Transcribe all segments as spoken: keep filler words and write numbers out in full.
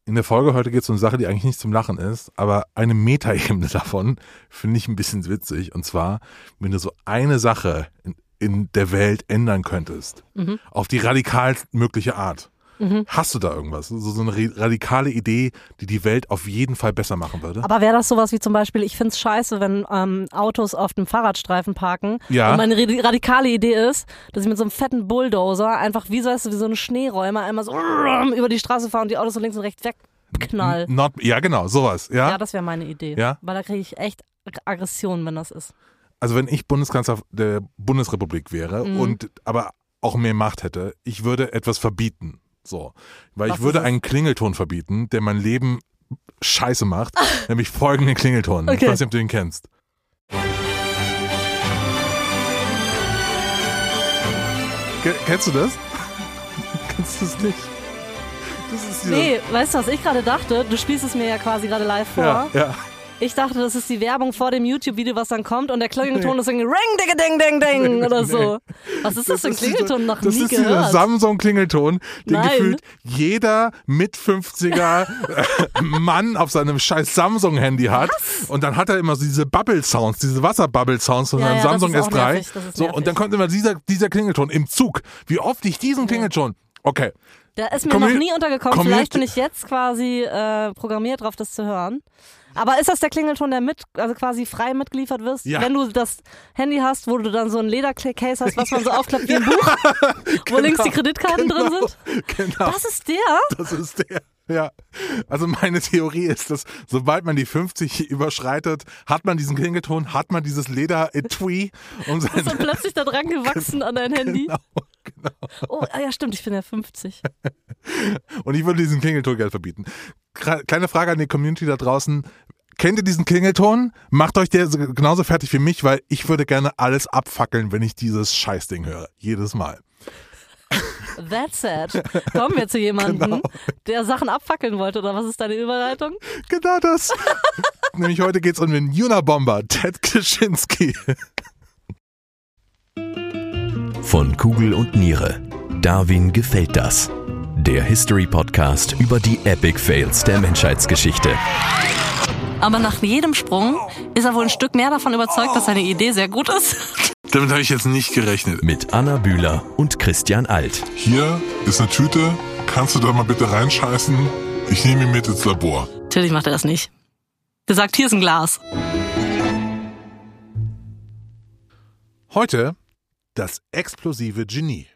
In der Folge heute geht es um eine Sache, die eigentlich nicht zum Lachen ist, aber eine Metaebene davon finde ich ein bisschen witzig. Und zwar, wenn du so eine Sache in, in der Welt ändern könntest, mhm. auf die radikal mögliche Art. Mhm. Hast du da irgendwas? So, so eine radikale Idee, die die Welt auf jeden Fall besser machen würde? Aber wäre das sowas wie zum Beispiel, ich finde es scheiße, wenn ähm, Autos auf dem Fahrradstreifen parken. Ja. Und meine radikale Idee ist, dass ich mit so einem fetten Bulldozer einfach wie, weißt du, wie so eine Schneeräumer einmal so über die Straße fahre und die Autos so links und rechts wegknall. Not, ja, genau, sowas. Ja, ja das wäre meine Idee. Ja? Weil da kriege ich echt Aggression, wenn das ist. Also wenn ich Bundeskanzler der Bundesrepublik wäre mhm. und aber auch mehr Macht hätte, ich würde etwas verbieten. So, weil Was ich würde einen Klingelton verbieten, der mein Leben scheiße macht, nämlich folgenden Klingelton. Okay. Ich weiß nicht, ob du ihn kennst. Ke- kennst du das? Kennst du es nicht? Das ist nee, weißt du, was ich gerade dachte? Du spielst es mir ja quasi gerade live vor. Ja, ja. Ich dachte, das ist die Werbung vor dem YouTube-Video, was dann kommt und der Klingelton nee. ist irgendwie Ring, digga, ding, ding, ding oder nee. so. Was ist das, das für ein Klingelton? Diese, noch nie gehört. Das ist dieser Samsung-Klingelton, den Nein. gefühlt jeder mit fünfziger Mann auf seinem scheiß Samsung-Handy hat. Was? Und dann hat er immer so diese Bubble-Sounds, diese Wasser-Bubble-Sounds von ja, seinem ja, Samsung das ist S drei. Nervig, das ist so, und dann kommt immer dieser, dieser Klingelton im Zug. Wie oft ich diesen ja. Klingelton... Okay. Der ist mir Commun- noch nie untergekommen. Commun- Vielleicht bin ich jetzt quasi äh, programmiert drauf, das zu hören. Aber ist das der Klingelton, der mit, also quasi frei mitgeliefert wirst? Ja. Wenn du das Handy hast, wo du dann so ein Ledercase hast, was man so aufklappt wie ein Buch, genau, wo links die Kreditkarten genau, drin sind? Genau. Das ist der? Das ist der. Ja, also meine Theorie ist, dass sobald man die fünfzig überschreitet, hat man diesen Klingelton, hat man dieses Leder-Etui. Um sein ist dann plötzlich da dran gewachsen an dein Handy. Genau, genau. Oh, ja stimmt, ich bin ja fünfzig. Und ich würde diesen Klingelton gerne verbieten. Kleine Frage an die Community da draußen. Kennt ihr diesen Klingelton? Macht euch der genauso fertig wie mich, weil ich würde gerne alles abfackeln, wenn ich dieses Scheißding höre. Jedes Mal. That's it. Kommen wir zu jemandem, genau. der Sachen abfackeln wollte, oder was ist deine Überleitung? Genau das. Nämlich heute geht's um den Unabomber, Ted Kaczynski. Von Kugel und Niere. Darwin gefällt das. Der History-Podcast über die Epic Fails der Menschheitsgeschichte. Aber nach jedem Sprung ist er wohl ein Stück mehr davon überzeugt, dass seine Idee sehr gut ist. Damit habe ich jetzt nicht gerechnet. Mit Anna Bühler und Christian Alt. Hier ist eine Tüte. Kannst du da mal bitte reinscheißen? Ich nehme ihn mit ins Labor. Natürlich macht er das nicht. Der sagt, hier ist ein Glas. Heute das explosive Genie.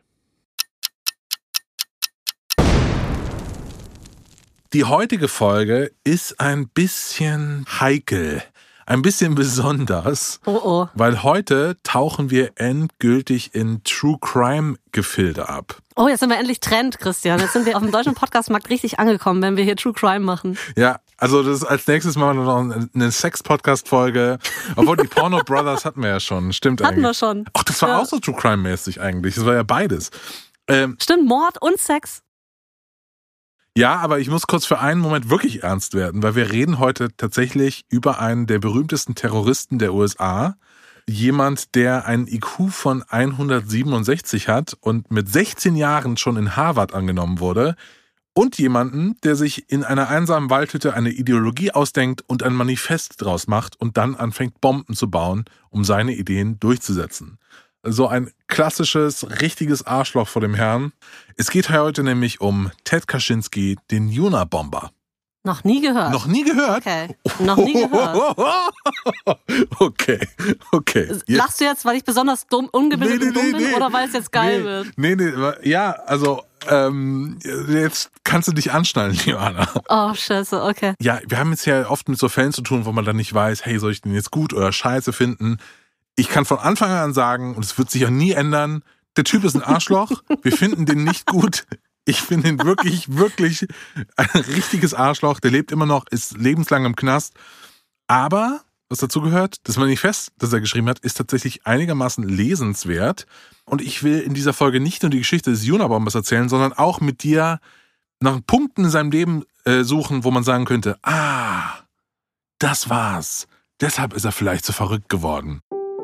Die heutige Folge ist ein bisschen heikel, ein bisschen besonders, oh oh. weil heute tauchen wir endgültig in True Crime Gefilde ab. Oh, jetzt sind wir endlich Trend, Christian. Jetzt sind wir auf dem deutschen Podcastmarkt richtig angekommen, wenn wir hier True Crime machen. Ja, also das als nächstes machen wir noch eine Sex-Podcast-Folge. Obwohl die Porno Brothers hatten wir ja schon, stimmt hatten eigentlich. Hatten wir schon. Ach, das war ja. auch so True Crime-mäßig eigentlich. Das war ja beides. Ähm, stimmt, Mord und Sex. Ja, aber ich muss kurz für einen Moment wirklich ernst werden, weil wir reden heute tatsächlich über einen der berühmtesten Terroristen der U S A. Jemand, der einen I Q von hundertsiebenundsechzig hat und mit sechzehn Jahren schon in Harvard angenommen wurde. Und jemanden, der sich in einer einsamen Waldhütte eine Ideologie ausdenkt und ein Manifest draus macht und dann anfängt, Bomben zu bauen, um seine Ideen durchzusetzen. So ein klassisches, richtiges Arschloch vor dem Herrn. Es geht heute nämlich um Ted Kaczynski, den Unabomber. Noch nie gehört. Noch nie gehört? Okay. Noch nie gehört. Okay, okay. Jetzt. Lachst du jetzt, weil ich besonders dumm, ungebildet nee, nee, und dumm nee, bin nee. oder weil es jetzt geil nee. wird? Nee, nee, ja, also ähm, jetzt kannst du dich anschnallen, Johanna. Oh, scheiße, okay. Ja, wir haben jetzt ja oft mit so Fällen zu tun, wo man dann nicht weiß, hey, soll ich den jetzt gut oder scheiße finden? Ich kann von Anfang an sagen, und es wird sich ja nie ändern, der Typ ist ein Arschloch, wir finden den nicht gut. Ich finde ihn wirklich, wirklich ein richtiges Arschloch. Der lebt immer noch, ist lebenslang im Knast. Aber, was dazu gehört, das Manifest, das er geschrieben hat, ist tatsächlich einigermaßen lesenswert. Und ich will in dieser Folge nicht nur die Geschichte des Unabombers erzählen, sondern auch mit dir nach Punkten in seinem Leben äh, suchen, wo man sagen könnte, ah, das war's. Deshalb ist er vielleicht so verrückt geworden.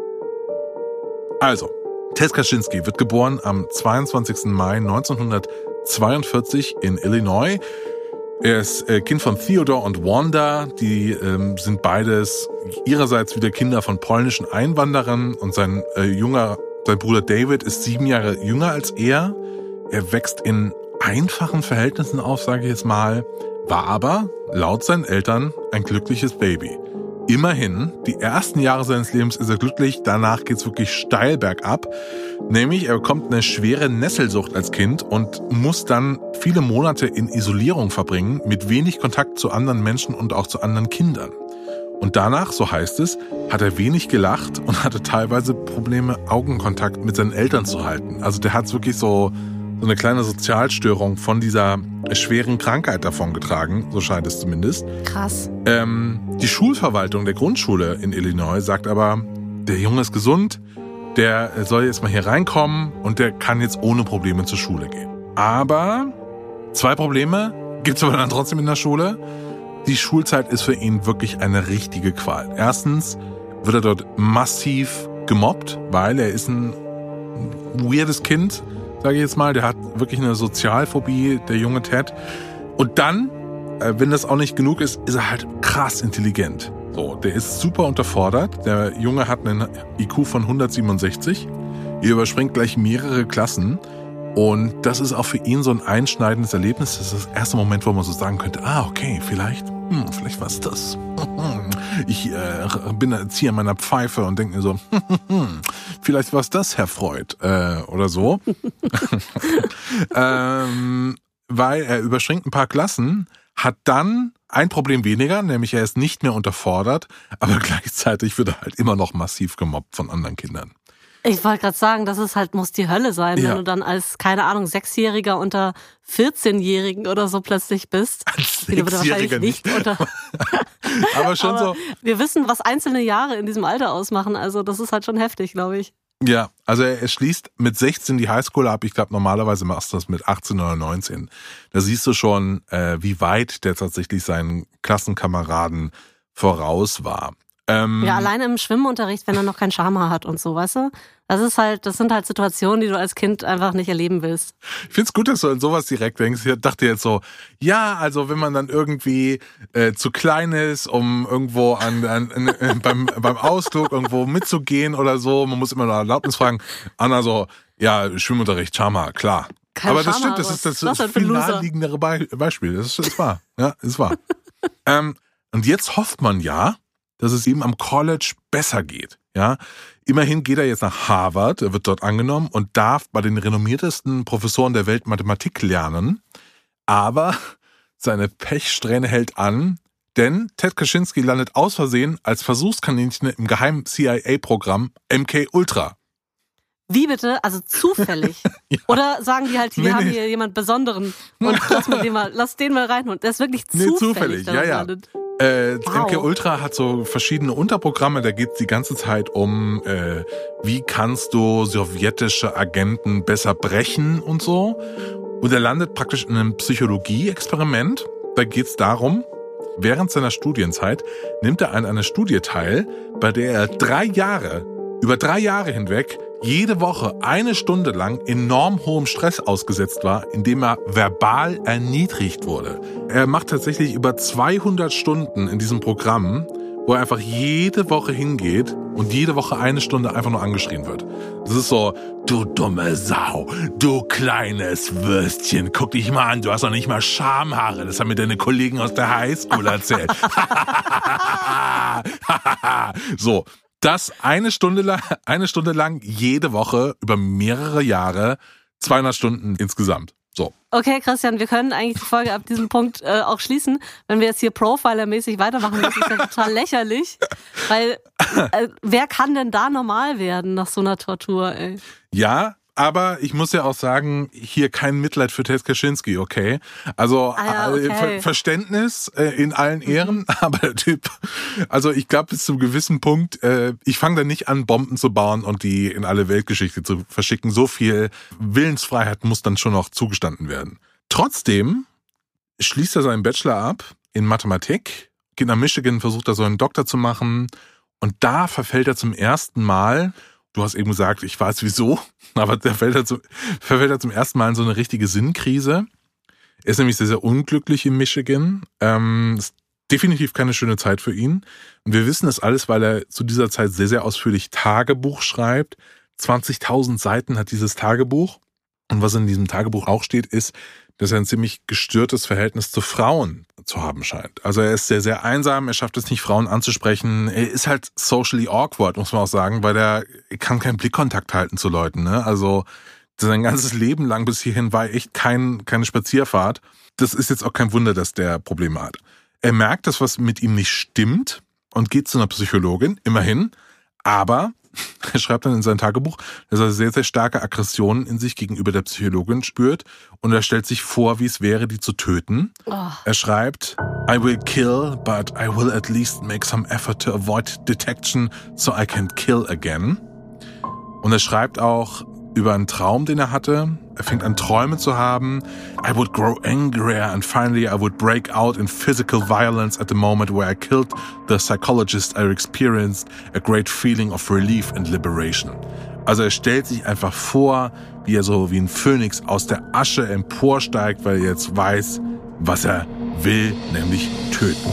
Also, Ted Kaczynski wird geboren am zweiundzwanzigsten Mai neunzehnhundertzweiundvierzig in Illinois. Er ist äh, Kind von Theodore und Wanda. Die ähm, sind beides ihrerseits wieder Kinder von polnischen Einwanderern. Und sein äh, junger, sein Bruder David ist sieben Jahre jünger als er. Er wächst in einfachen Verhältnissen auf, sage ich jetzt mal, war aber laut seinen Eltern ein glückliches Baby. Immerhin, die ersten Jahre seines Lebens ist er glücklich, danach geht's wirklich steil bergab. Nämlich, er bekommt eine schwere Nesselsucht als Kind und muss dann viele Monate in Isolierung verbringen, mit wenig Kontakt zu anderen Menschen und auch zu anderen Kindern. Und danach, so heißt es, hat er wenig gelacht und hatte teilweise Probleme, Augenkontakt mit seinen Eltern zu halten. Also der hat wirklich so, so eine kleine Sozialstörung von dieser schweren Krankheit davongetragen, so scheint es zumindest. Krass. Ähm, die Schulverwaltung der Grundschule in Illinois sagt aber, der Junge ist gesund, der soll jetzt mal hier reinkommen und der kann jetzt ohne Probleme zur Schule gehen. Aber zwei Probleme gibt's aber dann trotzdem in der Schule. Die Schulzeit ist für ihn wirklich eine richtige Qual. Erstens wird er dort massiv gemobbt, weil er ist ein weirdes Kind, sage ich jetzt mal. Der hat wirklich eine Sozialphobie, der junge Ted. Und dann, wenn das auch nicht genug ist, ist er halt krass intelligent. So, der ist super unterfordert. Der Junge hat einen I Q von hundertsiebenundsechzig. Er überspringt gleich mehrere Klassen. Und das ist auch für ihn so ein einschneidendes Erlebnis. Das ist das erste Moment, wo man so sagen könnte, ah, okay, vielleicht, hm, vielleicht war es das. Ich äh, bin Erzieher meiner Pfeife und denke mir so, vielleicht war es das, Herr Freud, äh, oder so. ähm, weil er überspringt ein paar Klassen, hat dann ein Problem weniger, nämlich er ist nicht mehr unterfordert, aber gleichzeitig wird er halt immer noch massiv gemobbt von anderen Kindern. Ich wollte gerade sagen, das ist halt, muss die Hölle sein, ja. Wenn du dann als, keine Ahnung, Sechsjähriger unter vierzehnjährigen oder so plötzlich bist. Als Sechsjähriger nicht. nicht unter aber schon aber so. Wir wissen, was einzelne Jahre in diesem Alter ausmachen, also das ist halt schon heftig, glaube ich. Ja, also er schließt mit sechzehn die Highschool ab. Ich glaube, normalerweise machst du das mit achtzehn oder neunzehn. Da siehst du schon, äh, wie weit der tatsächlich seinen Klassenkameraden voraus war. Ähm, ja, alleine im Schwimmunterricht, wenn er noch kein Schamhaar hat und so, weißt du? Das ist halt, das sind halt Situationen, die du als Kind einfach nicht erleben willst. Ich find's gut, dass du an sowas direkt denkst. Ich dachte jetzt so, ja, also wenn man dann irgendwie äh, zu klein ist, um irgendwo an, an, an äh, beim beim Ausflug irgendwo mitzugehen oder so, man muss immer noch Erlaubnis fragen. Anna so, ja, Schwimmunterricht, Schamhaar, klar. Kein Aber das Schamhaar, stimmt, das ist das, das das viel naheliegendere Be- Beispiel. Das ist, ist wahr. Ja, ist wahr. ähm, und jetzt hofft man ja, dass es ihm am College besser geht. Ja, immerhin geht er jetzt nach Harvard, er wird dort angenommen und darf bei den renommiertesten Professoren der Welt Mathematik lernen. Aber seine Pechsträhne hält an, denn Ted Kaczynski landet aus Versehen als Versuchskaninchen im geheimen C I A-Programm M K Ultra. Wie bitte? Also zufällig? Ja. Oder sagen die halt, wir nee, haben nee. hier jemand Besonderen und lass, mal den, mal, lass den mal rein. Und der ist wirklich zufällig. Nee, zufällig, ja, ja. Landet. Äh, wow. M K Ultra hat so verschiedene Unterprogramme, da geht es die ganze Zeit um, äh, wie kannst du sowjetische Agenten besser brechen und so. Und er landet praktisch in einem Psychologie-Experiment. Da geht es darum, während seiner Studienzeit nimmt er an einer Studie teil, bei der er drei Jahre, über drei Jahre hinweg, jede Woche eine Stunde lang enorm hohem Stress ausgesetzt war, indem er verbal erniedrigt wurde. Er macht tatsächlich über zweihundert Stunden in diesem Programm, wo er einfach jede Woche hingeht und jede Woche eine Stunde einfach nur angeschrien wird. Das ist so, du dumme Sau, du kleines Würstchen, guck dich mal an, du hast doch nicht mal Schamhaare, das haben mir deine Kollegen aus der Highschool erzählt. So. Das eine Stunde lang, eine Stunde lang jede Woche über mehrere Jahre, zweihundert Stunden insgesamt. So. Okay, Christian, wir können eigentlich die Folge ab diesem Punkt äh, auch schließen, wenn wir jetzt hier Profiler-mäßig weitermachen. Das ist ja total lächerlich, weil äh, wer kann denn da normal werden nach so einer Tortur, ey? Ja, aber ich muss ja auch sagen, hier kein Mitleid für Ted Kaczynski, okay? Also ah ja, okay. Ver- Verständnis äh, in allen Ehren, mhm. aber der Typ, also ich glaube bis zu einem gewissen Punkt, äh, ich fange da nicht an, Bomben zu bauen und die in alle Weltgeschichte zu verschicken. So viel Willensfreiheit muss dann schon noch zugestanden werden. Trotzdem schließt er seinen Bachelor ab in Mathematik, geht nach Michigan, versucht da so einen Doktor zu machen und da verfällt er zum ersten Mal. Du hast eben gesagt, ich weiß wieso, aber der fällt er zum, verfällt er zum ersten Mal in so eine richtige Sinnkrise. Er ist nämlich sehr, sehr unglücklich in Michigan. Ähm, ist definitiv keine schöne Zeit für ihn. Und wir wissen das alles, weil er zu dieser Zeit sehr, sehr ausführlich Tagebuch schreibt. zwanzigtausend Seiten hat dieses Tagebuch. Und was in diesem Tagebuch auch steht, ist, dass er ein ziemlich gestörtes Verhältnis zu Frauen zu haben scheint. Also er ist sehr, sehr einsam, er schafft es nicht, Frauen anzusprechen. Er ist halt socially awkward, muss man auch sagen, weil er kann keinen Blickkontakt halten zu Leuten. Ne? Also sein ganzes Leben lang bis hierhin war echt kein, keine Spazierfahrt. Das ist jetzt auch kein Wunder, dass der Probleme hat. Er merkt, dass was mit ihm nicht stimmt und geht zu einer Psychologin, immerhin. Aber er schreibt dann in sein Tagebuch, dass er sehr, sehr starke Aggressionen in sich gegenüber der Psychologin spürt und er stellt sich vor, wie es wäre, die zu töten. Oh. Er schreibt, I will kill, but I will at least make some effort to avoid detection so I can kill again. Und er schreibt auch über einen Traum, den er hatte. Er fängt an, Träume zu haben. I would grow angrier and finally I would break out in physical violence at the moment where I killed the psychologist I experienced a great feeling of relief and liberation. Also er stellt sich einfach vor, wie er so wie ein Phönix aus der Asche emporsteigt, weil er jetzt weiß, was er will, nämlich töten.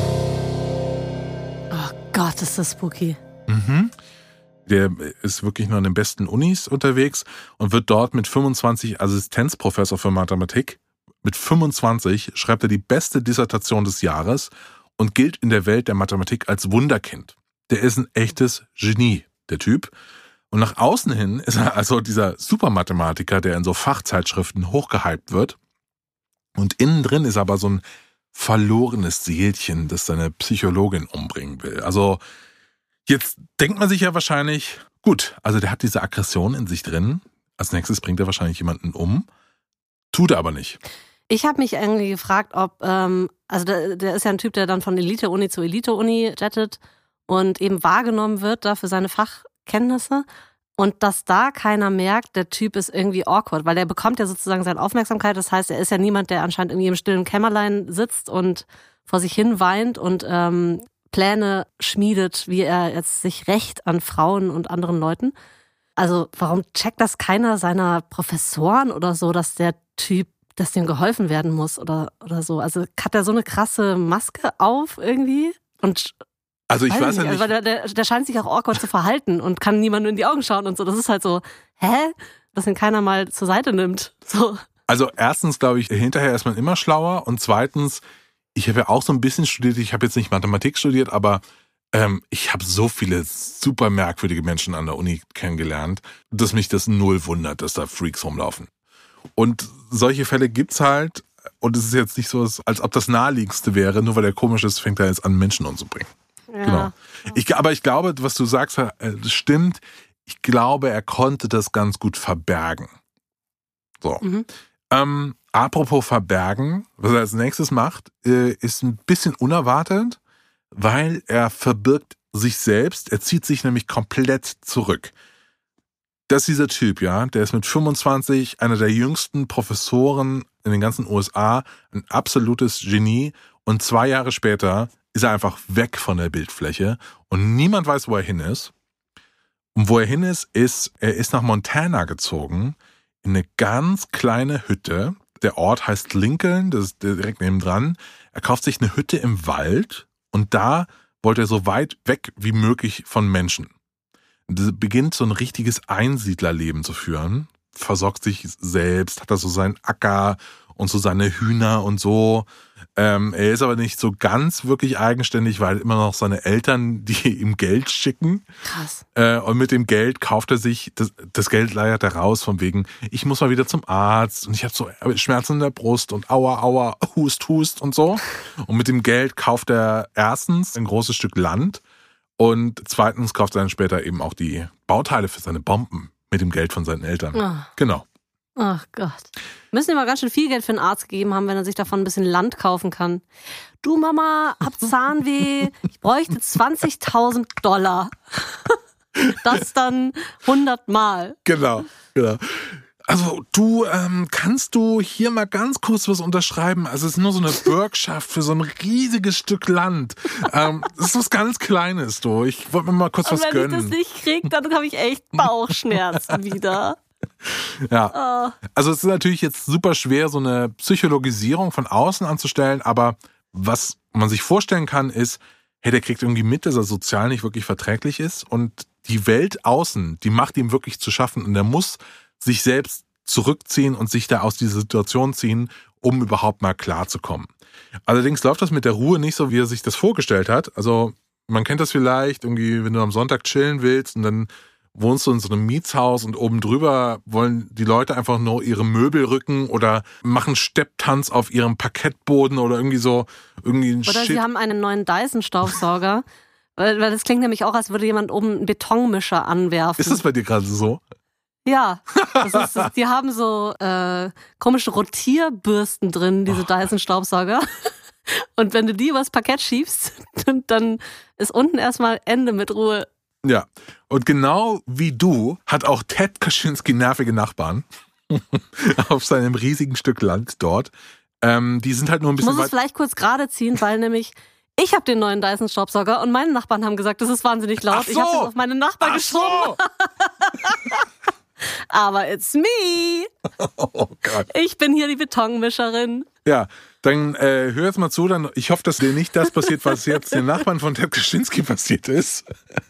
Oh Gott, ist das spooky. Mhm. Der ist wirklich nur an den besten Unis unterwegs und wird dort mit fünfundzwanzig Assistenzprofessor für Mathematik. Mit fünfundzwanzig schreibt er die beste Dissertation des Jahres und gilt in der Welt der Mathematik als Wunderkind. Der ist ein echtes Genie, der Typ. Und nach außen hin ist er also dieser Supermathematiker, der in so Fachzeitschriften hochgehypt wird. Und innen drin ist aber so ein verlorenes Seelchen, das seine Psychologin umbringen will. Also jetzt denkt man sich ja wahrscheinlich, gut, also der hat diese Aggression in sich drin. Als nächstes bringt er wahrscheinlich jemanden um. Tut er aber nicht. Ich habe mich irgendwie gefragt, ob, ähm, also der, der ist ja ein Typ, der dann von Elite-Uni zu Elite-Uni jettet und eben wahrgenommen wird da für seine Fachkenntnisse. Und dass da keiner merkt, der Typ ist irgendwie awkward, weil der bekommt ja sozusagen seine Aufmerksamkeit. Das heißt, er ist ja niemand, der anscheinend irgendwie im stillen Kämmerlein sitzt und vor sich hin weint und ähm, Pläne schmiedet, wie er jetzt sich rächt an Frauen und anderen Leuten. Also warum checkt das keiner seiner Professoren oder so, dass der Typ, dass dem geholfen werden muss oder, oder so? Also hat er so eine krasse Maske auf irgendwie? Und also ich weiß, weiß ja nicht. Also, weil der, der scheint sich auch awkward zu verhalten und kann niemandem in die Augen schauen und so. Das ist halt so, hä? Dass ihn keiner mal zur Seite nimmt. So. Also erstens glaube ich, hinterher ist man immer schlauer und zweitens, ich habe ja auch so ein bisschen studiert, ich habe jetzt nicht Mathematik studiert, aber ähm, ich habe so viele super merkwürdige Menschen an der Uni kennengelernt, dass mich das null wundert, dass da Freaks rumlaufen. Und solche Fälle gibt's halt und es ist jetzt nicht so, als ob das naheliegendste wäre, nur weil er komisch ist, fängt er jetzt an, Menschen umzubringen. Ja. Genau. Ich, aber ich glaube, was du sagst, das stimmt. Ich glaube, er konnte das ganz gut verbergen. So. Mhm. Ähm, apropos verbergen, was er als nächstes macht, äh, ist ein bisschen unerwartet, weil er verbirgt sich selbst. Er zieht sich nämlich komplett zurück. Das ist dieser Typ, ja, der ist mit fünfundzwanzig einer der jüngsten Professoren in den ganzen U S A, ein absolutes Genie. Und zwei Jahre später ist er einfach weg von der Bildfläche und niemand weiß, wo er hin ist. Und wo er hin ist, ist, er ist nach Montana gezogen, in eine ganz kleine Hütte. Der Ort heißt Lincoln, das ist direkt nebendran. Er kauft sich eine Hütte im Wald und da wollte er so weit weg wie möglich von Menschen. Er beginnt so ein richtiges Einsiedlerleben zu führen, versorgt sich selbst, hat da so seinen Acker und so seine Hühner und so. Ähm, er ist aber nicht so ganz wirklich eigenständig, weil immer noch seine Eltern, die ihm Geld schicken. Krass. Äh, und mit dem Geld kauft er sich, das, das Geld leiert er raus von wegen, ich muss mal wieder zum Arzt und ich habe so Schmerzen in der Brust und aua, aua, hust, hust und so. Und mit dem Geld kauft er erstens ein großes Stück Land und zweitens kauft er dann später eben auch die Bauteile für seine Bomben mit dem Geld von seinen Eltern. Oh. Genau. Ach Gott. Müssen ihm mal ganz schön viel Geld für einen Arzt gegeben haben, wenn er sich davon ein bisschen Land kaufen kann. Du Mama, hab Zahnweh, ich bräuchte zwanzigtausend Dollar. Das dann hundert Mal. Genau, genau. Also du, ähm, kannst du hier mal ganz kurz was unterschreiben? Also es ist nur so eine Bürgschaft für so ein riesiges Stück Land. Ähm, das ist was ganz Kleines, du. Ich wollte mir mal kurz Und was wenn gönnen. Wenn ich das nicht kriege, dann habe ich echt Bauchschmerzen wieder. Ja, also es ist natürlich jetzt super schwer, so eine Psychologisierung von außen anzustellen, aber was man sich vorstellen kann, ist, hey, der kriegt irgendwie mit, dass er sozial nicht wirklich verträglich ist und die Welt außen, die macht ihm wirklich zu schaffen und er muss sich selbst zurückziehen und sich da aus dieser Situation ziehen, um überhaupt mal klarzukommen. Allerdings läuft das mit der Ruhe nicht so, wie er sich das vorgestellt hat. Also man kennt das vielleicht, irgendwie, wenn du am Sonntag chillen willst und dann wohnst du in so einem Mietshaus und oben drüber wollen die Leute einfach nur ihre Möbel rücken oder machen Stepptanz auf ihrem Parkettboden oder irgendwie so irgendwie ein Oder Shit. sie haben einen neuen Dyson-Staubsauger. Weil weil das klingt nämlich auch, als würde jemand oben einen Betonmischer anwerfen. Ist das bei dir gerade so? Ja, das ist, das, die haben so äh, komische Rotierbürsten drin, diese Dyson-Staubsauger. Und wenn du die übers Parkett schiebst, dann, dann ist unten erstmal Ende mit Ruhe. Ja, und genau wie du hat auch Ted Kaczynski nervige Nachbarn auf seinem riesigen Stück Land dort. Ähm, die sind halt nur ein Ich bisschen muss es weit... vielleicht kurz gerade ziehen, weil nämlich ich habe den neuen Dyson-Staubsauger und meine Nachbarn haben gesagt, das ist wahnsinnig laut. Ach so. Ich habe das auf meine Nachbarn Ach geschoben. so. Aber it's me. Oh Gott. Ich bin hier die Betonmischerin. Ja, dann äh, hör jetzt mal zu, dann ich hoffe, dass dir nicht das passiert, was jetzt den Nachbarn von Ted Kaczynski passiert ist.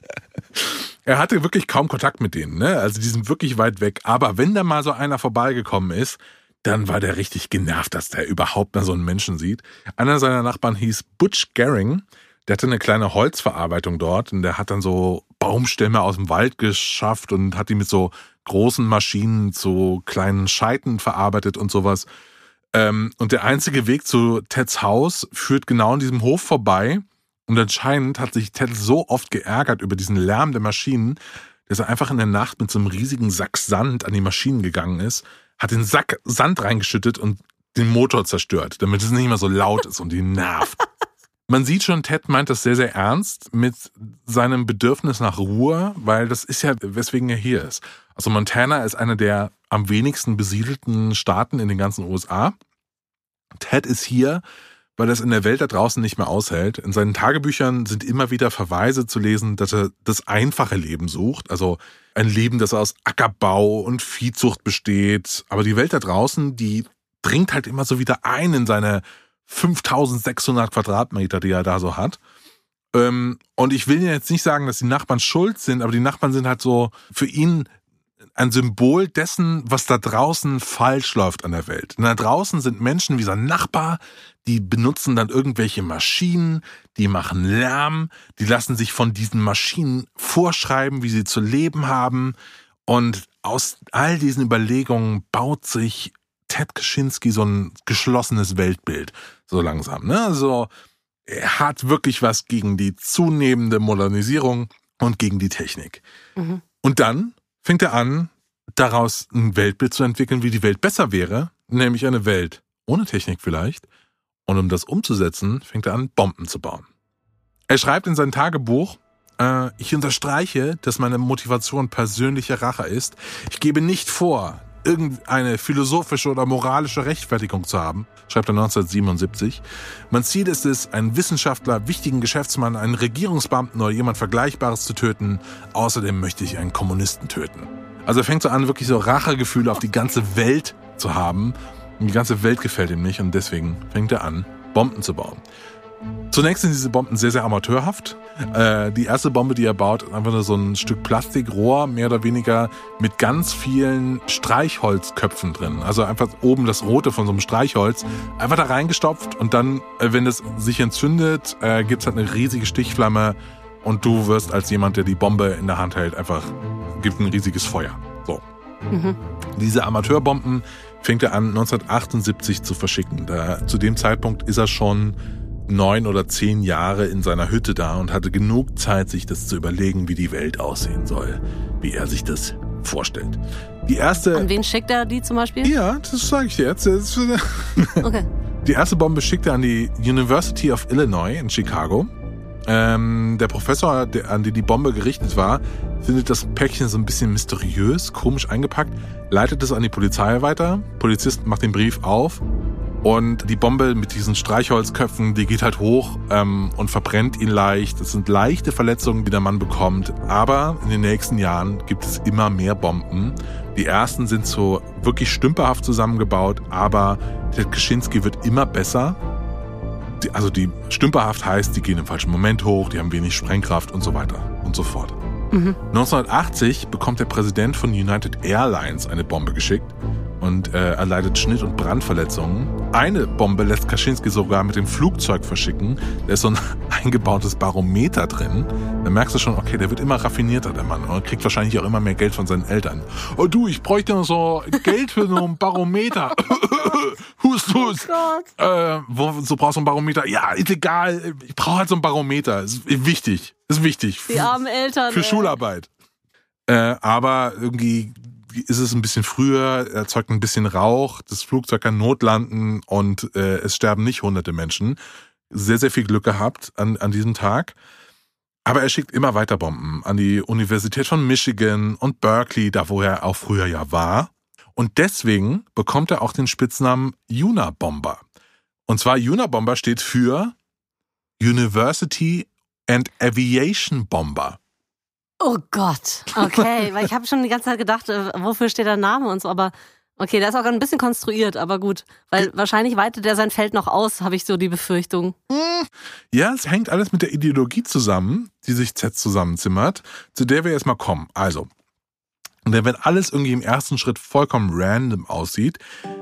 Er hatte wirklich kaum Kontakt mit denen, ne? Also die sind wirklich weit weg. Aber wenn da mal so einer vorbeigekommen ist, dann war der richtig genervt, dass der überhaupt mal so einen Menschen sieht. Einer seiner Nachbarn hieß Butch Garing. Der hatte eine kleine Holzverarbeitung dort und der hat dann so Baumstämme aus dem Wald geschafft und hat die mit so großen Maschinen zu kleinen Scheiten verarbeitet und sowas. Ähm, und der einzige Weg zu Teds Haus führt genau an diesem Hof vorbei. Und anscheinend hat sich Ted so oft geärgert über diesen Lärm der Maschinen, dass er einfach in der Nacht mit so einem riesigen Sack Sand an die Maschinen gegangen ist, hat den Sack Sand reingeschüttet und den Motor zerstört, damit es nicht mehr so laut ist und ihn nervt. Man sieht schon, Ted meint das sehr, sehr ernst mit seinem Bedürfnis nach Ruhe, weil das ist ja, weswegen er hier ist. Also Montana ist einer der am wenigsten besiedelten Staaten in den ganzen U S A. Ted ist hier, weil er es in der Welt da draußen nicht mehr aushält. In seinen Tagebüchern sind immer wieder Verweise zu lesen, dass er das einfache Leben sucht. Also ein Leben, das aus Ackerbau und Viehzucht besteht. Aber die Welt da draußen, die dringt halt immer so wieder ein in seine fünftausendsechshundert Quadratmeter, die er da so hat. Und ich will jetzt nicht sagen, dass die Nachbarn schuld sind, aber die Nachbarn sind halt so für ihn ein Symbol dessen, was da draußen falsch läuft an der Welt. Und da draußen sind Menschen wie sein Nachbar, die benutzen dann irgendwelche Maschinen, die machen Lärm, die lassen sich von diesen Maschinen vorschreiben, wie sie zu leben haben. Und aus all diesen Überlegungen baut sich Ted Kaczynski so ein geschlossenes Weltbild, so langsam. Ne? Also er hat wirklich was gegen die zunehmende Modernisierung und gegen die Technik. Mhm. Und dann fängt er an, daraus ein Weltbild zu entwickeln, wie die Welt besser wäre, nämlich eine Welt ohne Technik vielleicht. Und um das umzusetzen, fängt er an, Bomben zu bauen. Er schreibt in sein Tagebuch, äh, ich unterstreiche, dass meine Motivation persönliche Rache ist. Ich gebe nicht vor, irgendeine philosophische oder moralische Rechtfertigung zu haben, schreibt er neunzehnhundertsiebenundsiebzig. Mein Ziel ist es, einen Wissenschaftler, wichtigen Geschäftsmann, einen Regierungsbeamten oder jemand Vergleichbares zu töten. Außerdem möchte ich einen Kommunisten töten. Also er fängt so an, wirklich so Rachegefühle auf die ganze Welt zu haben. Und die ganze Welt gefällt ihm nicht und deswegen fängt er an, Bomben zu bauen. Zunächst sind diese Bomben sehr, sehr amateurhaft. Äh, die erste Bombe, die er baut, ist einfach nur so ein Stück Plastikrohr, mehr oder weniger mit ganz vielen Streichholzköpfen drin. Also einfach oben das Rote von so einem Streichholz, einfach da reingestopft und dann, äh, wenn es sich entzündet, äh, gibt's halt eine riesige Stichflamme und du wirst als jemand, der die Bombe in der Hand hält, einfach, gibt ein riesiges Feuer. So. Mhm. Diese Amateurbomben fängt er an, neunzehnhundertachtundsiebzig zu verschicken. Da, zu dem Zeitpunkt ist er schon neun oder zehn Jahre in seiner Hütte da und hatte genug Zeit, sich das zu überlegen, wie die Welt aussehen soll, wie er sich das vorstellt. Die erste. An wen schickt er die zum Beispiel? Ja, das sage ich dir jetzt. Okay. Die erste Bombe schickt er an die University of Illinois in Chicago. Ähm, der Professor, der, an den die Bombe gerichtet war, findet das Päckchen so ein bisschen mysteriös, komisch eingepackt, leitet es an die Polizei weiter. Polizist macht den Brief auf Und die Bombe mit diesen Streichholzköpfen, die geht halt hoch ähm, und verbrennt ihn leicht. Es sind leichte Verletzungen, die der Mann bekommt. Aber in den nächsten Jahren gibt es immer mehr Bomben. Die ersten sind so wirklich stümperhaft zusammengebaut, aber Ted Kaczynski wird immer besser. Die, also die stümperhaft heißt, die gehen im falschen Moment hoch, die haben wenig Sprengkraft und so weiter und so fort. Mhm. neunzehnhundertachtzig bekommt der Präsident von United Airlines eine Bombe geschickt. Und äh, er leidet Schnitt- und Brandverletzungen. Eine Bombe lässt Kaczynski sogar mit dem Flugzeug verschicken. Da ist so ein eingebautes Barometer drin. Da merkst du schon, okay, der wird immer raffinierter, der Mann. Und kriegt wahrscheinlich auch immer mehr Geld von seinen Eltern. Oh du, ich bräuchte noch so Geld für so ein Barometer. Hust, hust. Oh äh, wo, so brauchst du ein Barometer? Ja, ist egal. Ich brauche halt so ein Barometer. Ist wichtig. Ist wichtig. Die armen Eltern. Für ey. Schularbeit. Äh, aber irgendwie ist es ein bisschen früher, erzeugt ein bisschen Rauch, das Flugzeug kann notlanden und äh, es sterben nicht hunderte Menschen. Sehr, sehr viel Glück gehabt an, an diesem Tag. Aber er schickt immer weiter Bomben an die Universität von Michigan und Berkeley, da wo er auch früher ja war. Und deswegen bekommt er auch den Spitznamen Unabomber. Und zwar Unabomber steht für University and Aviation Bomber. Oh Gott, okay, weil ich habe schon die ganze Zeit gedacht, wofür steht der Name und so, aber okay, der ist auch ein bisschen konstruiert, aber gut, weil wahrscheinlich weitet er sein Feld noch aus, habe ich so die Befürchtung. Ja, es hängt alles mit der Ideologie zusammen, die sich Z zusammenzimmert, zu der wir jetzt mal kommen. Also, denn wenn alles irgendwie im ersten Schritt vollkommen random aussieht,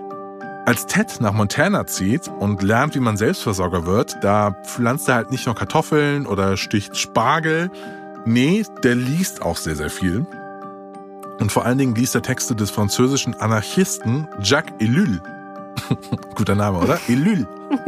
als Ted nach Montana zieht und lernt, wie man Selbstversorger wird, da pflanzt er halt nicht nur Kartoffeln oder sticht Spargel. Nee, der liest auch sehr, sehr viel. Und vor allen Dingen liest er Texte des französischen Anarchisten Jacques Ellul. Guter Name, oder? Ellul.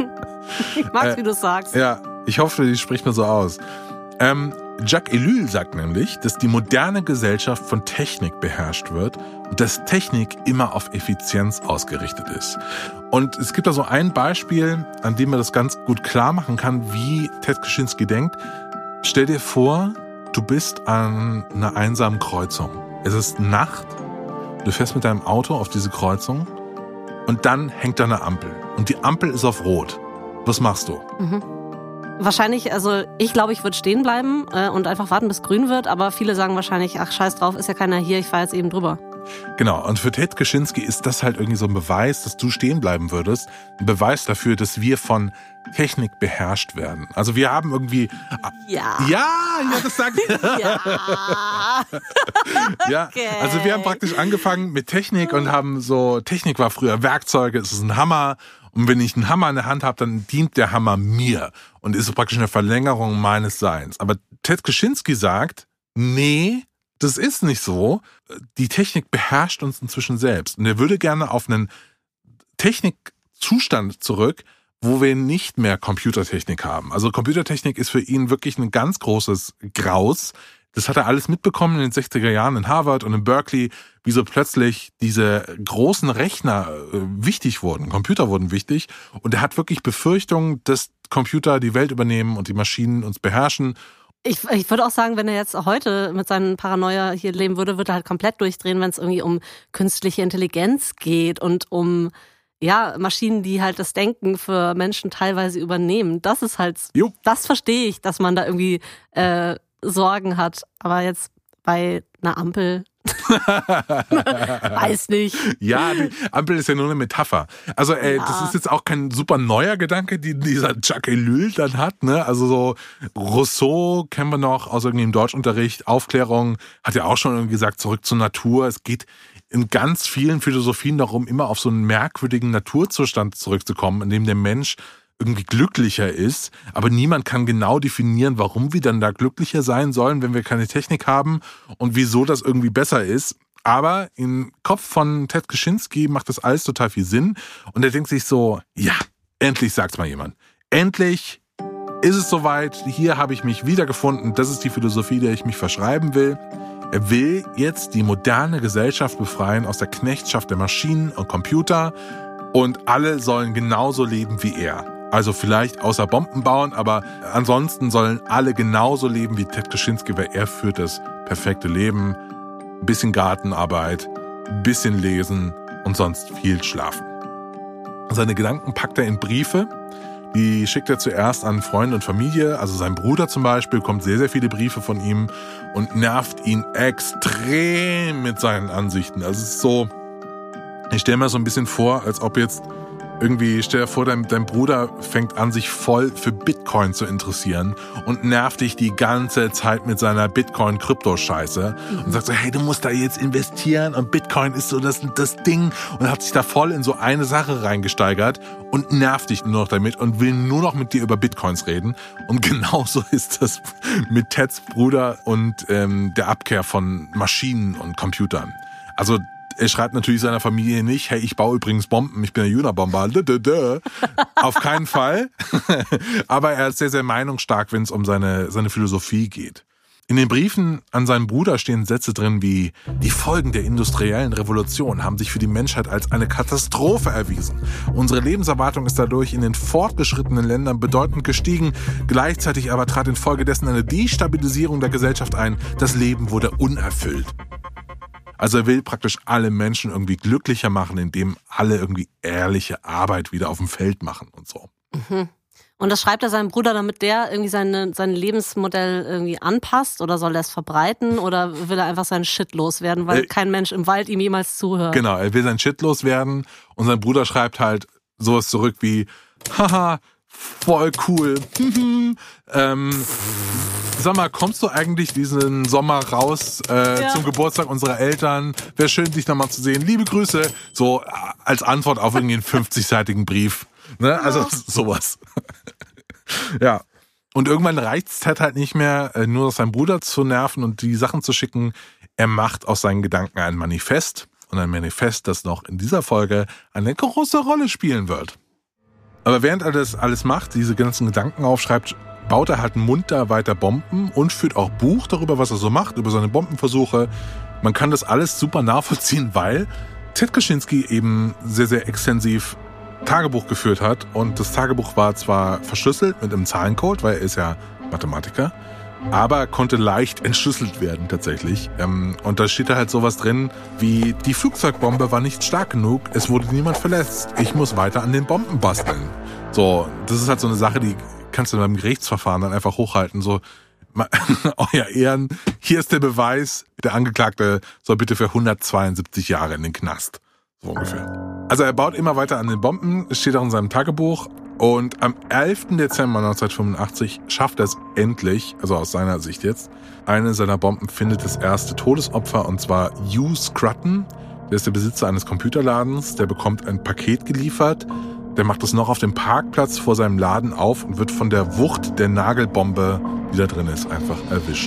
Ich mag's, äh, wie du sagst. Ja, ich hoffe, die spricht mir so aus. Ähm, Jacques Ellul sagt nämlich, dass die moderne Gesellschaft von Technik beherrscht wird und dass Technik immer auf Effizienz ausgerichtet ist. Und es gibt da so ein Beispiel, an dem man das ganz gut klar machen kann, wie Ted Kaczynski denkt. Stell dir vor, du bist an einer einsamen Kreuzung. Es ist Nacht, du fährst mit deinem Auto auf diese Kreuzung und dann hängt da eine Ampel. Und die Ampel ist auf Rot. Was machst du? Mhm. Wahrscheinlich, also ich glaube, ich würde stehen bleiben äh, und einfach warten, bis grün wird. Aber viele sagen wahrscheinlich, ach scheiß drauf, ist ja keiner hier, ich fahre jetzt eben drüber. Genau, und für Ted Kaczynski ist das halt irgendwie so ein Beweis, dass du stehen bleiben würdest. Ein Beweis dafür, dass wir von Technik beherrscht werden. Also wir haben irgendwie... Ja. Ja, ja, das sagt... Ja. Ja, Okay. also wir haben praktisch angefangen mit Technik und haben so... Technik war früher Werkzeuge, es ist ein Hammer. Und wenn ich einen Hammer in der Hand habe, dann dient der Hammer mir und ist so praktisch eine Verlängerung meines Seins. Aber Ted Kaczynski sagt, nee, das ist nicht so. Die Technik beherrscht uns inzwischen selbst. Und er würde gerne auf einen Technikzustand zurück, wo wir nicht mehr Computertechnik haben. Also Computertechnik ist für ihn wirklich ein ganz großes Graus. Das hat er alles mitbekommen in den sechziger Jahren in Harvard und in Berkeley, wie so plötzlich diese großen Rechner wichtig wurden, Computer wurden wichtig. Und er hat wirklich Befürchtungen, dass Computer die Welt übernehmen und die Maschinen uns beherrschen. Ich, ich würde auch sagen, wenn er jetzt heute mit seinen Paranoia hier leben würde, würde er halt komplett durchdrehen, wenn es irgendwie um künstliche Intelligenz geht und um ja Maschinen, die halt das Denken für Menschen teilweise übernehmen. Das ist halt, Jo. das verstehe ich, dass man da irgendwie äh, Sorgen hat. Aber jetzt bei einer Ampel, weiß nicht. Ja, die Ampel ist ja nur eine Metapher. Also äh, Ja. das ist jetzt auch kein super neuer Gedanke, den dieser Jacques Ellul dann hat. Ne? Also so Rousseau kennen wir noch aus irgendwie im Deutschunterricht. Aufklärung hat ja auch schon irgendwie gesagt, zurück zur Natur. Es geht in ganz vielen Philosophien darum, immer auf so einen merkwürdigen Naturzustand zurückzukommen, in dem der Mensch irgendwie glücklicher ist, aber niemand kann genau definieren, warum wir dann da glücklicher sein sollen, wenn wir keine Technik haben und wieso das irgendwie besser ist. Aber im Kopf von Ted Kaczynski macht das alles total viel Sinn und er denkt sich so, ja, endlich sagt's mal jemand. Endlich ist es soweit, hier habe ich mich wiedergefunden, das ist die Philosophie, der ich mich verschreiben will. Er will jetzt die moderne Gesellschaft befreien aus der Knechtschaft der Maschinen und Computer und alle sollen genauso leben wie er. Also vielleicht außer Bomben bauen, aber ansonsten sollen alle genauso leben wie Ted Kaczynski, weil er führt das perfekte Leben. Ein bisschen Gartenarbeit, ein bisschen lesen und sonst viel schlafen. Seine Gedanken packt er in Briefe. Die schickt er zuerst an Freunde und Familie. Also sein Bruder zum Beispiel bekommt sehr, sehr viele Briefe von ihm und nervt ihn extrem mit seinen Ansichten. Also es ist so, ich stelle mir so ein bisschen vor, als ob jetzt irgendwie, stell dir vor, dein, dein Bruder fängt an, sich voll für Bitcoin zu interessieren und nervt dich die ganze Zeit mit seiner Bitcoin-Krypto-Scheiße und sagt so, hey, du musst da jetzt investieren und Bitcoin ist so das, das Ding und hat sich da voll in so eine Sache reingesteigert und nervt dich nur noch damit und will nur noch mit dir über Bitcoins reden. Und genauso ist das mit Teds Bruder und ähm, der Abkehr von Maschinen und Computern. Also er schreibt natürlich seiner Familie nicht, hey, ich baue übrigens Bomben, ich bin ein Unabomber. Auf keinen Fall. Aber er ist sehr, sehr meinungsstark, wenn es um seine, seine Philosophie geht. In den Briefen an seinen Bruder stehen Sätze drin wie, die Folgen der industriellen Revolution haben sich für die Menschheit als eine Katastrophe erwiesen. Unsere Lebenserwartung ist dadurch in den fortgeschrittenen Ländern bedeutend gestiegen. Gleichzeitig aber trat infolgedessen eine Destabilisierung der Gesellschaft ein. Das Leben wurde unerfüllt. Also er will praktisch alle Menschen irgendwie glücklicher machen, indem alle irgendwie ehrliche Arbeit wieder auf dem Feld machen und so. Mhm. Und das schreibt er seinem Bruder, damit der irgendwie seine, sein Lebensmodell irgendwie anpasst, oder soll er es verbreiten, oder will er einfach seinen Shit loswerden, weil äh, kein Mensch im Wald ihm jemals zuhört? Genau, er will seinen Shit loswerden und sein Bruder schreibt halt sowas zurück wie, haha, voll cool. ähm, sag mal, kommst du eigentlich diesen Sommer raus äh, ja. zum Geburtstag unserer Eltern? Wäre schön, dich nochmal zu sehen. Liebe Grüße. So als Antwort auf irgendwie einen fünfzig-seitigen Brief. Ne? Also ja. sowas. Ja. Und irgendwann reicht's Ted halt nicht mehr, nur seinen Bruder zu nerven und die Sachen zu schicken. Er macht aus seinen Gedanken ein Manifest. Und ein Manifest, das noch in dieser Folge eine große Rolle spielen wird. Aber während er das alles macht, diese ganzen Gedanken aufschreibt, baut er halt munter weiter Bomben und führt auch Buch darüber, was er so macht, über seine Bombenversuche. Man kann das alles super nachvollziehen, weil Ted Kaczynski eben sehr, sehr extensiv Tagebuch geführt hat. Und das Tagebuch war zwar verschlüsselt mit einem Zahlencode, weil er ist ja Mathematiker, aber konnte leicht entschlüsselt werden tatsächlich. Und da steht da halt sowas drin wie, die Flugzeugbombe war nicht stark genug, es wurde niemand verletzt, ich muss weiter an den Bomben basteln. So, das ist halt so eine Sache, die kannst du beim Gerichtsverfahren dann einfach hochhalten, so, euer Ehren, hier ist der Beweis, der Angeklagte soll bitte für hundertzweiundsiebzig Jahre in den Knast. So ungefähr. Also er baut immer weiter an den Bomben, es steht auch in seinem Tagebuch. Und am elften Dezember neunzehnhundertfünfundachtzig schafft er es endlich, also aus seiner Sicht jetzt, eine seiner Bomben findet das erste Todesopfer, und zwar Hugh Scruton. Der ist der Besitzer eines Computerladens, der bekommt ein Paket geliefert, der macht es noch auf dem Parkplatz vor seinem Laden auf und wird von der Wucht der Nagelbombe, die da drin ist, einfach erwischt.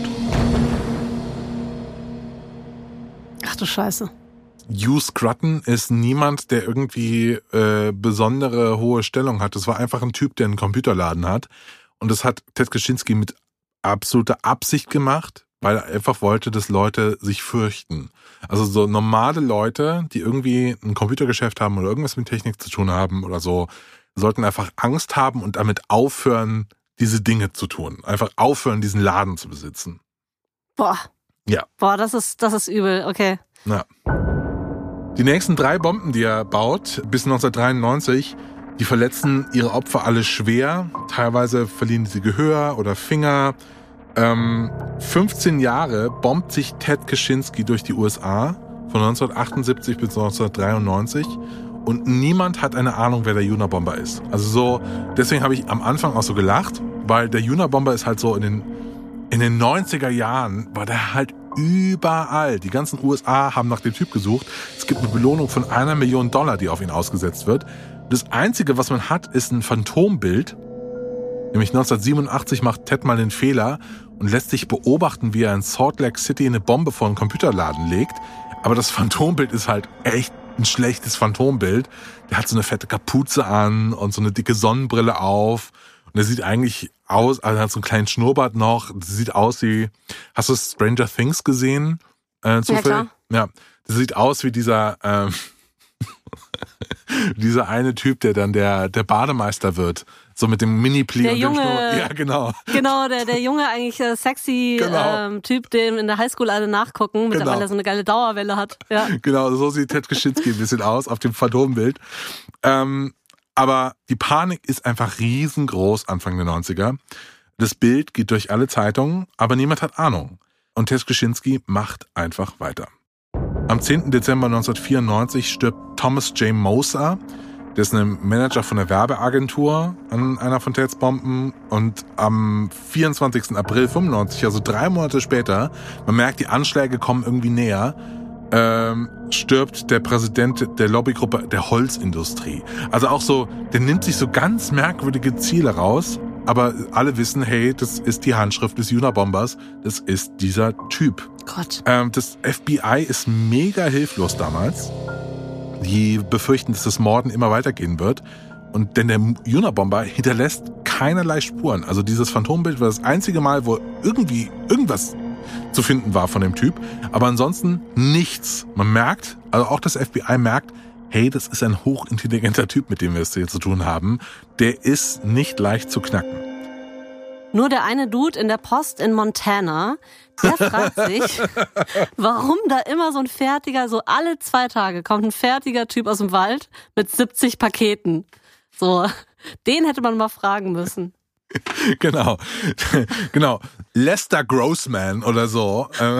Ach du Scheiße. Hugh Scruton ist niemand, der irgendwie äh, besondere hohe Stellung hat. Das war einfach ein Typ, der einen Computerladen hat. Und das hat Ted Kaczynski mit absoluter Absicht gemacht, weil er einfach wollte, dass Leute sich fürchten. Also so normale Leute, die irgendwie ein Computergeschäft haben oder irgendwas mit Technik zu tun haben oder so, sollten einfach Angst haben und damit aufhören, diese Dinge zu tun. Einfach aufhören, diesen Laden zu besitzen. Boah. Ja. Boah, das ist, das ist übel. Okay. Ja. Die nächsten drei Bomben, die er baut, bis neunzehnhundertdreiundneunzig, die verletzen ihre Opfer alle schwer. Teilweise verlieren sie Gehör oder Finger. Ähm, fünfzehn Jahre bombt sich Ted Kaczynski durch die U S A, von neunzehnhundertachtundsiebzig bis neunzehnhundertdreiundneunzig. Und niemand hat eine Ahnung, wer der Unabomber ist. Also so, deswegen habe ich am Anfang auch so gelacht, weil der Unabomber ist halt so in den, in den neunziger Jahren, war der halt überall. Die ganzen U S A haben nach dem Typ gesucht. Es gibt eine Belohnung von einer Million Dollar, die auf ihn ausgesetzt wird. Das Einzige, was man hat, ist ein Phantombild. Nämlich neunzehnhundertsiebenundachtzig macht Ted mal den Fehler und lässt sich beobachten, wie er in Salt Lake City eine Bombe vor einen Computerladen legt. Aber das Phantombild ist halt echt ein schlechtes Phantombild. Der hat so eine fette Kapuze an und so eine dicke Sonnenbrille auf. Und er sieht eigentlich aus, also er hat so einen kleinen Schnurrbart noch. Das sieht aus wie, hast du Stranger Things gesehen? Äh, zufällig? Ja, klar. Ja, das sieht aus wie dieser, ähm, dieser eine Typ, der dann der, der Bademeister wird. So mit dem Mini-Pli der und Junge, dem Schnurrbart. Ja, genau. Genau, der, der Junge eigentlich äh, sexy genau. ähm, Typ, dem in der Highschool alle nachgucken, mit genau. weil er so eine geile Dauerwelle hat. Ja. Genau, so sieht Ted Kaczynski ein bisschen aus auf dem Phantombild. Ähm, Aber die Panik ist einfach riesengroß Anfang der neunziger. Das Bild geht durch alle Zeitungen, aber niemand hat Ahnung. Und Ted Kaczynski macht einfach weiter. Am zehnten Dezember neunzehnhundertvierundneunzig stirbt Thomas J. Moser. Der ist ein Manager von der Werbeagentur an einer von Teds Bomben. Und am vierundzwanzigsten April fünfundneunzig, also drei Monate später, man merkt, die Anschläge kommen irgendwie näher, ähm, stirbt der Präsident der Lobbygruppe der Holzindustrie. Also auch so, der nimmt sich so ganz merkwürdige Ziele raus, aber alle wissen, hey, das ist die Handschrift des Unabombers, das ist dieser Typ. Gott. Ähm, das F B I ist mega hilflos damals. Die befürchten, dass das Morden immer weitergehen wird. Und denn der Unabomber hinterlässt keinerlei Spuren. Also dieses Phantombild war das einzige Mal, wo irgendwie irgendwas zu finden war von dem Typ. Aber ansonsten nichts. Man merkt, also auch das F B I merkt, hey, das ist ein hochintelligenter Typ, mit dem wir es hier zu tun haben. Der ist nicht leicht zu knacken. Nur der eine Dude in der Post in Montana, der fragt sich, warum da immer so ein fertiger, so alle zwei Tage kommt ein fertiger Typ aus dem Wald mit siebzig Paketen. So, den hätte man mal fragen müssen. Genau, genau. Lester Grossman oder so, äh,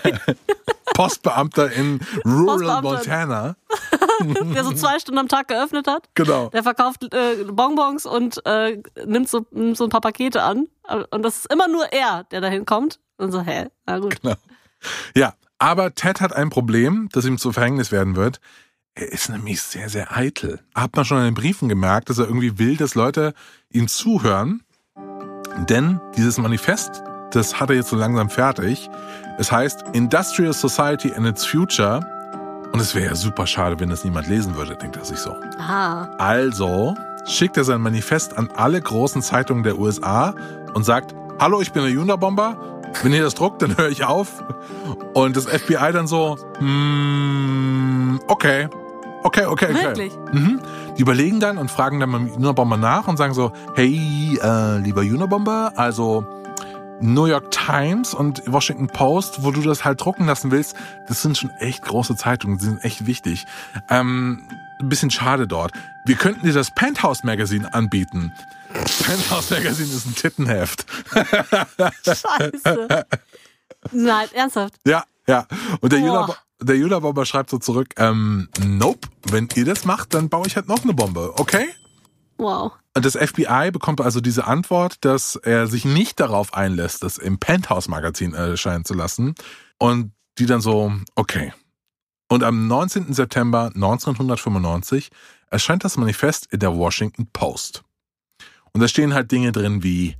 Postbeamter in Rural Postbeamter. Montana. Der so zwei Stunden am Tag geöffnet hat. Genau. Der verkauft äh, Bonbons und äh, nimmt, so, nimmt so ein paar Pakete an. Und das ist immer nur er, der dahin kommt. Und so, hä, na gut. Genau. Ja, aber Ted hat ein Problem, das ihm zu Verhängnis werden wird. Er ist nämlich sehr, sehr eitel. Hat man schon in den Briefen gemerkt, dass er irgendwie will, dass Leute ihm zuhören. Denn dieses Manifest, das hat er jetzt so langsam fertig. Es heißt Industrial Society and its Future. Und es wäre ja super schade, wenn das niemand lesen würde, denkt er sich so. Aha. Also schickt er sein Manifest an alle großen Zeitungen der U S A und sagt, hallo, ich bin der Unabomber. Wenn ihr das druckt, dann höre ich auf. Und das F B I dann so, hmm, okay, okay, okay, okay. Wirklich? Mhm. Die überlegen dann und fragen dann beim Unabomber nach und sagen so, hey, äh, lieber Unabomber, also New York Times und Washington Post, wo du das halt drucken lassen willst, das sind schon echt große Zeitungen, die sind echt wichtig. Ähm, ein bisschen schade dort. Wir könnten dir das Penthouse Magazine anbieten. Penthouse Magazine ist ein Tittenheft. Scheiße. Nein, ernsthaft? Ja, ja. Und der Oh. Unabomber, der Unabomber schreibt so zurück, ähm, nope, wenn ihr das macht, dann baue ich halt noch eine Bombe, okay? Wow. Und das F B I bekommt also diese Antwort, dass er sich nicht darauf einlässt, das im Penthouse-Magazin erscheinen zu lassen. Und die dann so, okay. Und am neunzehnten September neunzehnhundertfünfundneunzig erscheint das Manifest in der Washington Post. Und da stehen halt Dinge drin wie: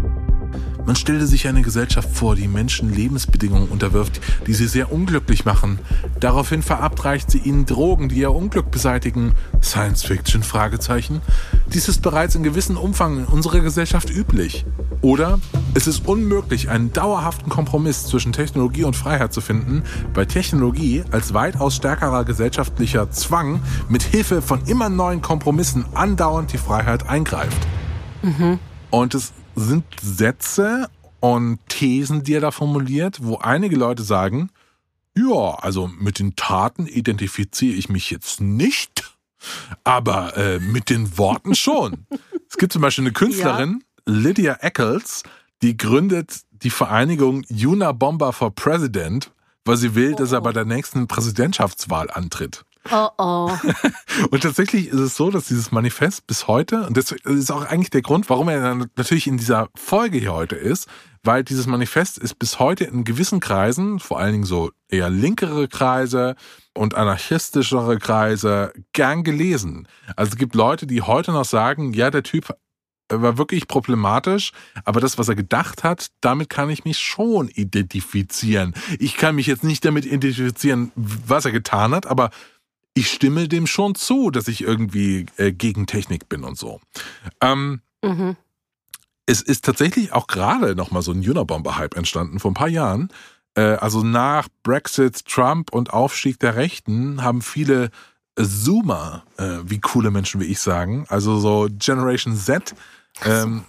Man stellte sich eine Gesellschaft vor, die Menschen Lebensbedingungen unterwirft, die sie sehr unglücklich machen. Daraufhin verabreicht sie ihnen Drogen, die ihr Unglück beseitigen. Science Fiction? Fragezeichen. Dies ist bereits in gewissem Umfang in unserer Gesellschaft üblich. Oder es ist unmöglich, einen dauerhaften Kompromiss zwischen Technologie und Freiheit zu finden, weil Technologie als weitaus stärkerer gesellschaftlicher Zwang mit Hilfe von immer neuen Kompromissen andauernd die Freiheit eingreift. Mhm. Und es sind Sätze und Thesen, die er da formuliert, wo einige Leute sagen, ja, also mit den Taten identifiziere ich mich jetzt nicht, aber äh, mit den Worten schon. Es gibt zum Beispiel eine Künstlerin, ja. Lydia Eccles, die gründet die Vereinigung Unabomber for President, weil sie will, oh. dass er bei der nächsten Präsidentschaftswahl antritt. Oh oh. Und tatsächlich ist es so, dass dieses Manifest bis heute, und das ist auch eigentlich der Grund, warum er dann natürlich in dieser Folge hier heute ist, weil dieses Manifest ist bis heute in gewissen Kreisen, vor allen Dingen so eher linkere Kreise und anarchistischere Kreise, gern gelesen. Also es gibt Leute, die heute noch sagen, ja, der Typ war wirklich problematisch, aber das, was er gedacht hat, damit kann ich mich schon identifizieren. Ich kann mich jetzt nicht damit identifizieren, was er getan hat, aber ich stimme dem schon zu, dass ich irgendwie äh, gegen Technik bin und so. Ähm, mhm. Es ist tatsächlich auch gerade nochmal so ein Unabomber-Hype entstanden, vor ein paar Jahren. Äh, also nach Brexit, Trump und Aufstieg der Rechten haben viele Zoomer, äh, wie coole Menschen wie ich sagen, also so Generation Z. Ähm,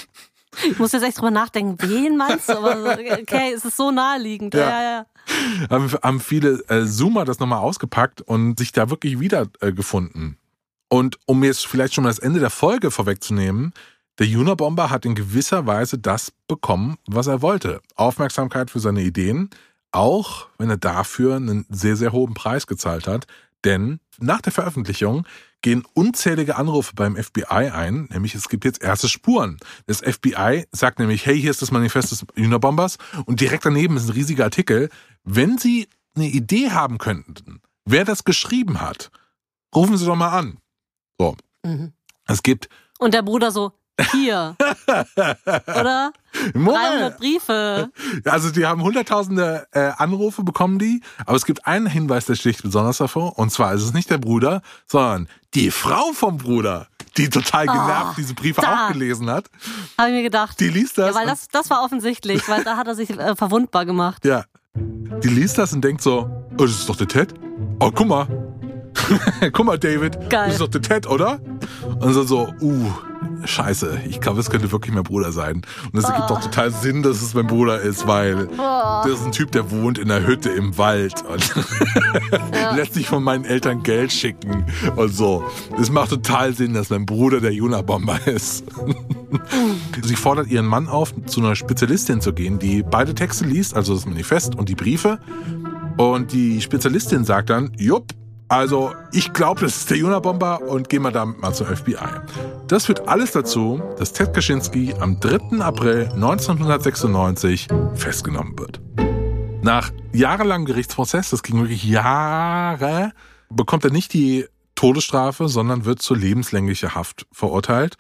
ich muss jetzt echt drüber nachdenken, wen meinst du? Aber okay, es ist so naheliegend. Ja, ja, ja. Haben, haben viele äh, Zoomer das nochmal ausgepackt und sich da wirklich wiedergefunden. Und um jetzt vielleicht schon mal das Ende der Folge vorwegzunehmen, der Unabomber hat in gewisser Weise das bekommen, was er wollte. Aufmerksamkeit für seine Ideen, auch wenn er dafür einen sehr, sehr hohen Preis gezahlt hat. Denn nach der Veröffentlichung gehen unzählige Anrufe beim F B I ein, nämlich es gibt jetzt erste Spuren. Das F B I sagt nämlich, hey, hier ist das Manifest des Unabombers und direkt daneben ist ein riesiger Artikel. Wenn Sie eine Idee haben könnten, wer das geschrieben hat, rufen Sie doch mal an. So. Mhm. Es gibt... Und der Bruder so, hier. Oder? dreihundert Briefe. Also die haben hunderttausende äh, Anrufe, bekommen die, aber es gibt einen Hinweis, der sticht besonders hervor, und zwar ist es nicht der Bruder, sondern die Frau vom Bruder, die total genervt oh, diese Briefe da. auch gelesen hat. Habe ich mir gedacht. Die liest das. Ja, weil das, das war offensichtlich, weil da hat er sich äh, verwundbar gemacht. Ja. Die liest das und denkt so, oh, das ist doch der Ted. Oh, guck mal. Guck mal, David. Geil. Das ist doch der Ted, oder? Und so, so, uh, scheiße, ich glaube, es könnte wirklich mein Bruder sein. Und es oh. ergibt doch total Sinn, dass es mein Bruder ist, weil oh. das ist ein Typ, der wohnt in einer Hütte im Wald und ja. lässt sich von meinen Eltern Geld schicken und so. Es macht total Sinn, dass mein Bruder der Unabomber ist. Sie fordert ihren Mann auf, zu einer Spezialistin zu gehen, die beide Texte liest, also das Manifest und die Briefe. Und die Spezialistin sagt dann, jupp, also ich glaube, das ist der Unabomber und gehen wir damit mal zum F B I. Das führt alles dazu, dass Ted Kaczynski am dritten April neunzehnhundertsechsundneunzig festgenommen wird. Nach jahrelangem Gerichtsprozess, das ging wirklich Jahre, bekommt er nicht die Todesstrafe, sondern wird zur lebenslänglicher Haft verurteilt.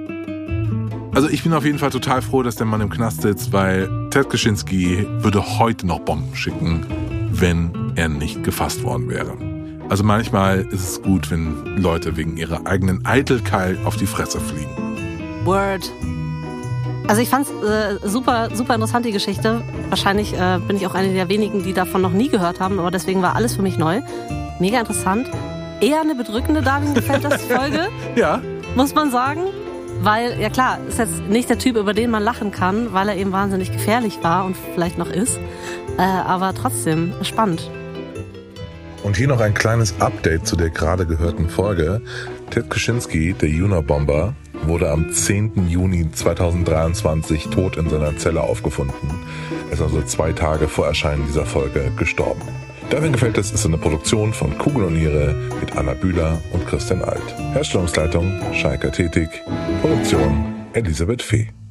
Also ich bin auf jeden Fall total froh, dass der Mann im Knast sitzt, weil Ted Kaczynski würde heute noch Bomben schicken, wenn er nicht gefasst worden wäre. Also manchmal ist es gut, wenn Leute wegen ihrer eigenen Eitelkeit auf die Fresse fliegen. Word. Also ich fand's äh, super, super interessant, die Geschichte. Wahrscheinlich äh, bin ich auch eine der wenigen, die davon noch nie gehört haben, aber deswegen war alles für mich neu. Mega interessant. Eher eine bedrückende Darwin gefällt das Folge. Ja. Muss man sagen. Weil, ja klar, ist jetzt nicht der Typ, über den man lachen kann, weil er eben wahnsinnig gefährlich war und vielleicht noch ist. Äh, aber trotzdem, spannend. Und hier noch ein kleines Update zu der gerade gehörten Folge. Ted Kaczynski, der Unabomber, wurde am zehnten Juni zweitausenddreiundzwanzig tot in seiner Zelle aufgefunden. Er ist also zwei Tage vor Erscheinen dieser Folge gestorben. Darwin gefällt es ist eine Produktion von Kugel und Niere mit Anna Bühler und Christian Alt. Herstellungsleitung Scheika Tetig, Produktion Elisabeth Fee.